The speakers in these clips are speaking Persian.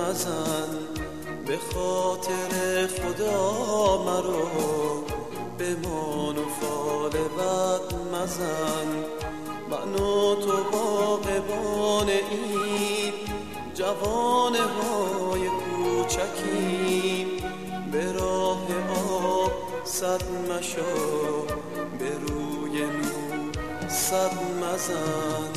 مزن، به خاطر خدا مرو بمان و فال بد مزن. من و تو باغبان این جوانه های کوچکیم، به راه آب صد مشو به روی نور صد مزن.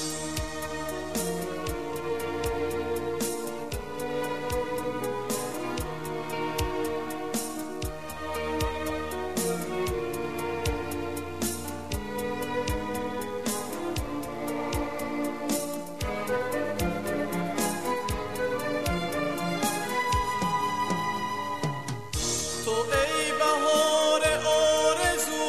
تو ای بهار آرزو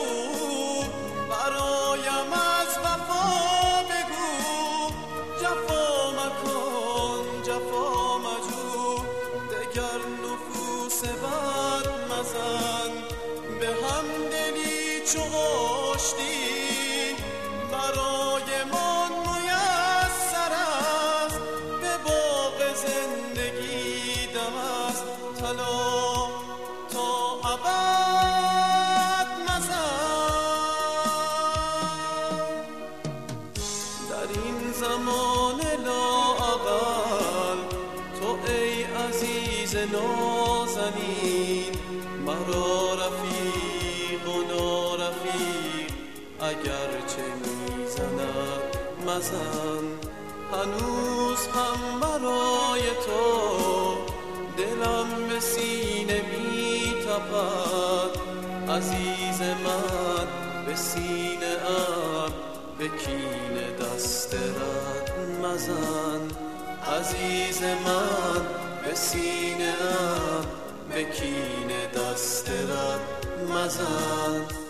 برایم از وفا بگو، جفا مکن جفا مجو دگر نفوس بد مزن. به همدلی چو آشتی برای من میسر است، به باغ زندگی دم است طلا تا ابد مزن. در این زمان لااقل تو ای عزیز نازنین، مرا رفیق و نارفیق اگرچه میزند مزن. هنوز هم برای تو دلم به سینه می تپد، عزیز من به سینه ام به کینه دست رد مزن. عزیز من به سینه ام به کینه دست رد مزن.